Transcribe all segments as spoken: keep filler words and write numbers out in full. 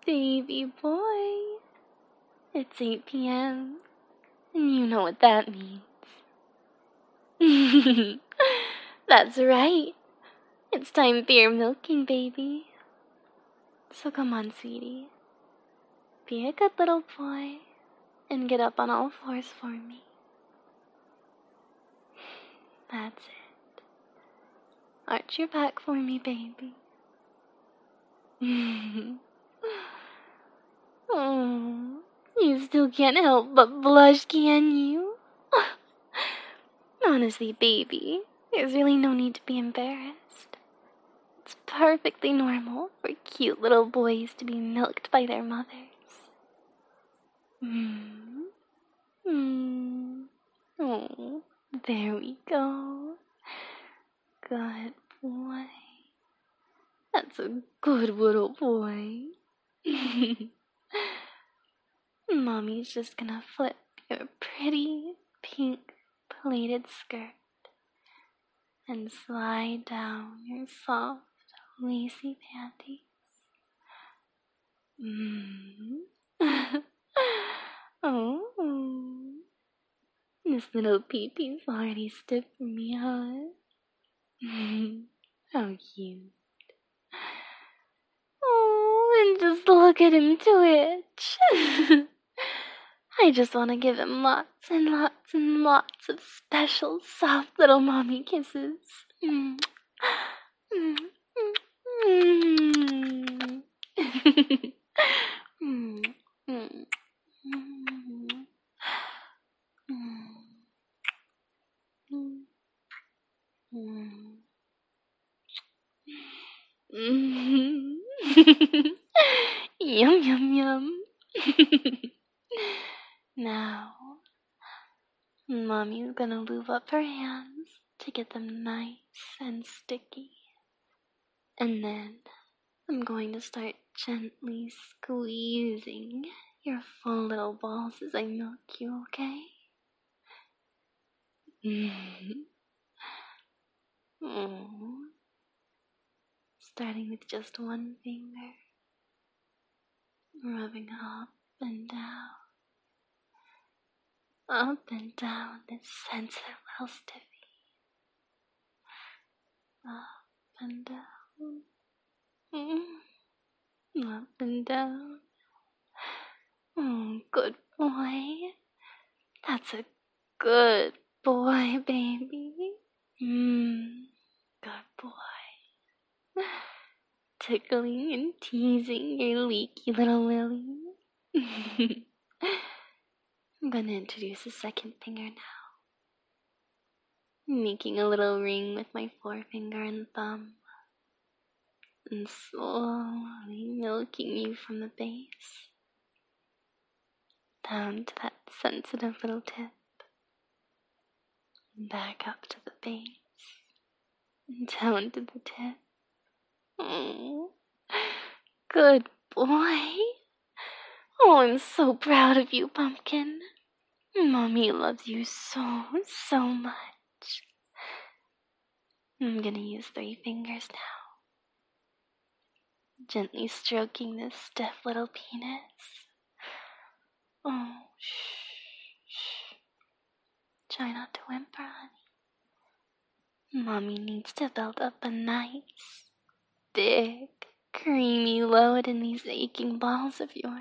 Baby boy, it's eight p m and you know what that means. That's right. It's time for your milking, baby. So come on, sweetie. Be a good little boy and get up on all fours for me. That's it. Arch your back for me, baby. Oh, you still can't help but blush, can you? Honestly, baby, there's really no need to be embarrassed. It's perfectly normal for cute little boys to be milked by their mothers. Hmm. Hmm. Oh, there we go. Good boy. That's a good little boy. Mommy's just gonna flip your pretty pink pleated skirt and slide down your soft, lacy panties. Mm. Oh, this little pee-pee's already stiff for me, huh? How cute. Oh, and just look at him twitch. I just want to give him lots and lots and lots of special soft little mommy kisses. Mm. Mm. Mm. Mm. Mm. Mm. Mm. Yum, yum, yum. Now, Mommy's gonna lube up her hands to get them nice and sticky. And then I'm going to start gently squeezing your full little balls as I milk you, okay? Oh. Starting with just one finger, rubbing up and down, up and down this sensitive little stiffy, up and down, mm. Up and down. Oh, good boy. That's a good boy, baby. Mmm, good boy. Tickling and teasing your leaky little willy. I'm gonna introduce the second finger now. Making a little ring with my forefinger and thumb. And slowly milking you from the base down to that sensitive little tip. Back up to the base. And down to the tip. Oh, good boy. Oh, I'm so proud of you, Pumpkin. Mommy loves you so, so much. I'm gonna use three fingers now. Gently stroking this stiff little penis. Oh, shh, shh. Try not to whimper, honey. Mommy needs to build up a nice, big, creamy load in these aching balls of yours.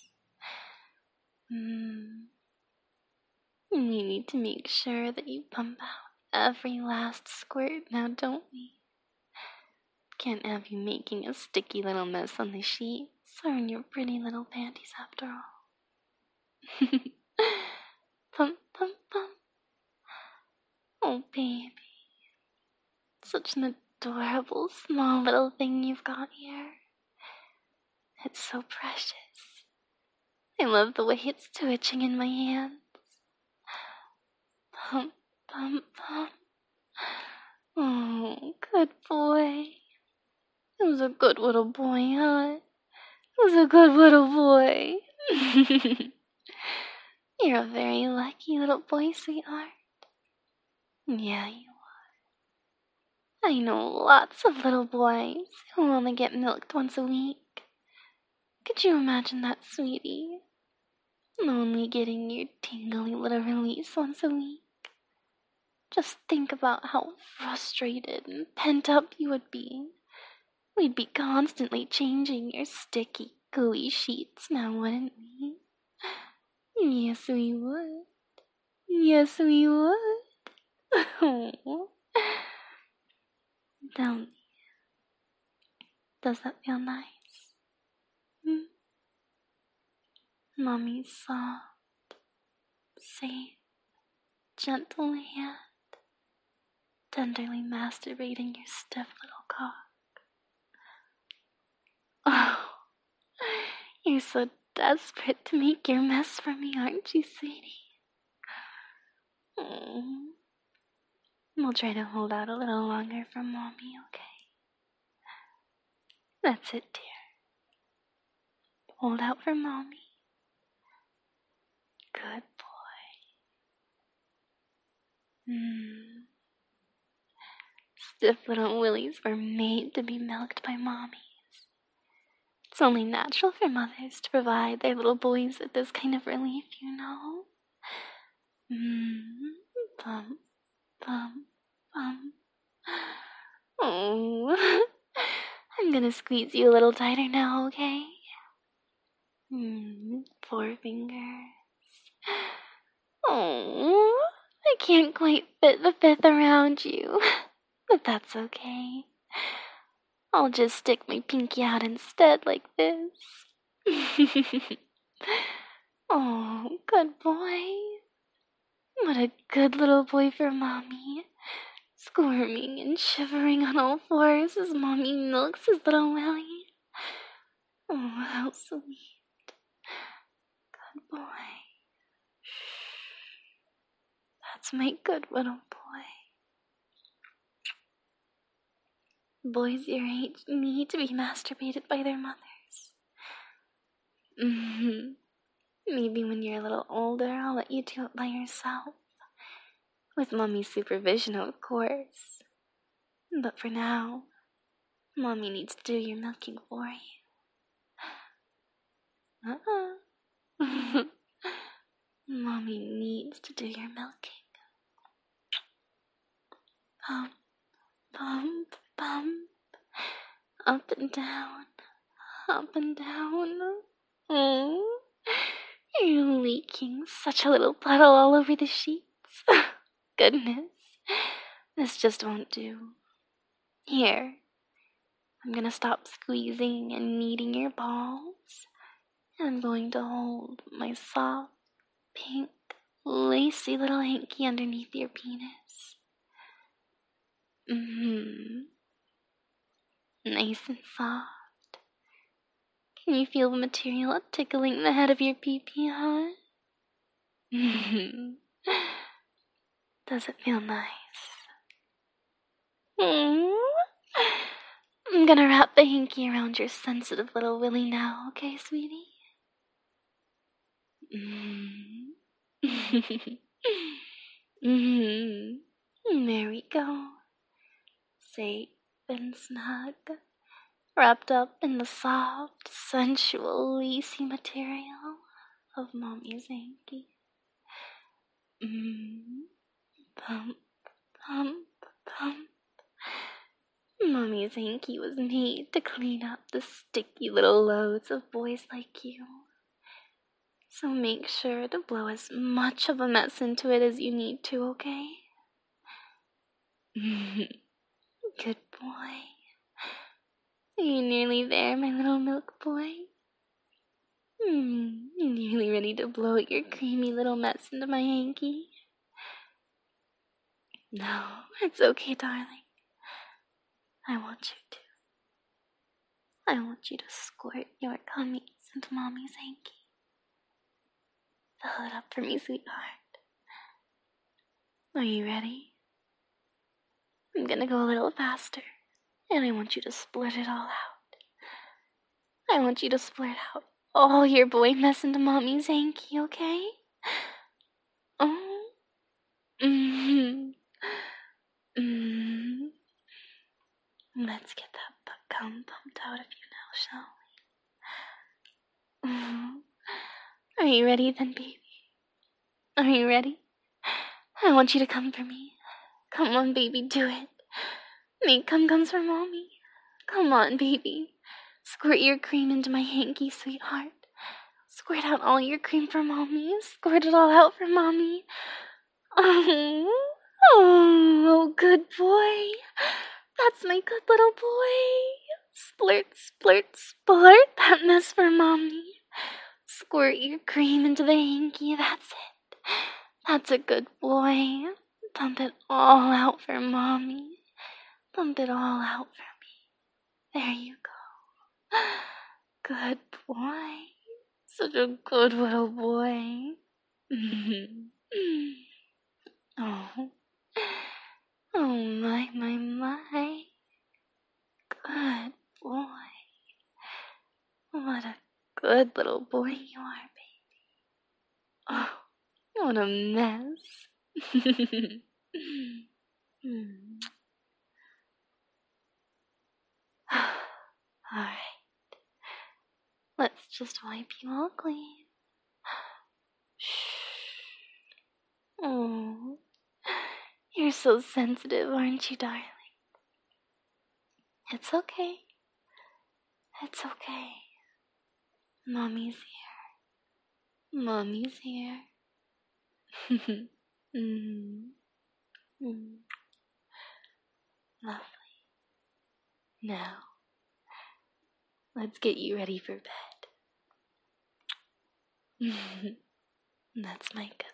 Mm. We need to make sure that you pump out every last squirt now, don't we? Can't have you making a sticky little mess on the sheets or in your pretty little panties after all. Pump, pump, pump. Oh, baby. Such an adorable small little thing you've got here. It's so precious. I love the way it's twitching in my hands. Pump, pump, pump. Oh, good boy. It was a good little boy, huh? It was a good little boy. You're a very lucky little boy, sweetheart. Yeah, you are. I know lots of little boys who only get milked once a week. Could you imagine that, sweetie? Only getting your tingly little release once a week. Just think about how frustrated and pent up you would be. We'd be constantly changing your sticky, gooey sheets now, wouldn't we? Yes, we would. Yes, we would. Oh. Tell me, does that feel nice? Hmm? Mommy's soft, safe, gentle hand tenderly masturbating your stiff little cock. Oh, you're so desperate to make your mess for me, aren't you, sweetie? Mm. We'll try to hold out a little longer for Mommy, okay? That's it, dear. Hold out for Mommy. Good boy. Mm. Stiff little willies were made to be milked by mommies. It's only natural for mothers to provide their little boys with this kind of relief, you know? Mmm, bum, bum, bum. Oh, I'm gonna squeeze you a little tighter now, okay? Mmm, four fingers. Oh, I can't quite fit the fifth around you, but that's okay. I'll just stick my pinky out instead like this. Oh, good boy. What a good little boy for Mommy. Squirming and shivering on all fours as Mommy milks his little willy. Oh, how sweet. Good boy. That's my good little boy. Boys your age need to be masturbated by their mothers. Mm-hmm. Maybe when you're a little older, I'll let you do it by yourself. With Mommy's supervision, of course. But for now, Mommy needs to do your milking for you. Uh-uh. Mommy needs to do your milking. Pump, pump, pump. Up and down, up and down. Oh, you're leaking such a little puddle all over the sheets. Goodness, this just won't do. Here, I'm gonna stop squeezing and kneading your balls, and I'm going to hold my soft, pink, lacy little hanky underneath your penis. Mm-hmm. Nice and soft. Can you feel the material tickling the head of your pee-pee, huh? Does it feel nice? Mm. I'm gonna wrap the hanky around your sensitive little willy now, okay, sweetie? Mm. Mm. There we go. Safe and snug, wrapped up in the soft, sensual, lacy material of Mommy's hanky. Mm. Pump, pump, pump. Mommy's hanky was made to clean up the sticky little loads of boys like you. So make sure to blow as much of a mess into it as you need to, okay? Good boy. Are you nearly there, my little milk boy? Mm, you nearly ready to blow your creamy little mess into my hanky? No, it's okay, darling. I want you to. I want you to squirt your cummies into Mommy's hanky. Fill it up for me, sweetheart. Are you ready? I'm gonna go a little faster, and I want you to split it all out. I want you to split out all your boy mess into Mommy's hanky, okay? Oh. Mm-hmm. Mm-hmm. Let's get that butt cum pumped out of you now, shall Are you ready then, baby? Are you ready? I want you to come for me. Come on, baby, do it. Make cum comes for mommy. Come on, baby. Squirt your cream into my hanky, sweetheart. Squirt out all your cream for mommy. Squirt it all out for mommy. Oh, oh, good boy. That's my good little boy. Splurt, splurt, splurt that mess for mommy. Squirt your cream into the hanky, that's it. That's a good boy. Pump it all out for mommy. Pump it all out for me. There you go. Good boy. Such a good little boy. Oh. Oh my, my, my. Good boy. What a good little boy you are, baby. Oh, what a mess. Hmm. Alright. Let's just wipe you all clean. Oh, you're so sensitive, aren't you, darling? It's okay. It's okay. Mommy's here. Mommy's here. mm. Mm. Lovely. Now, let's get you ready for bed. That's my good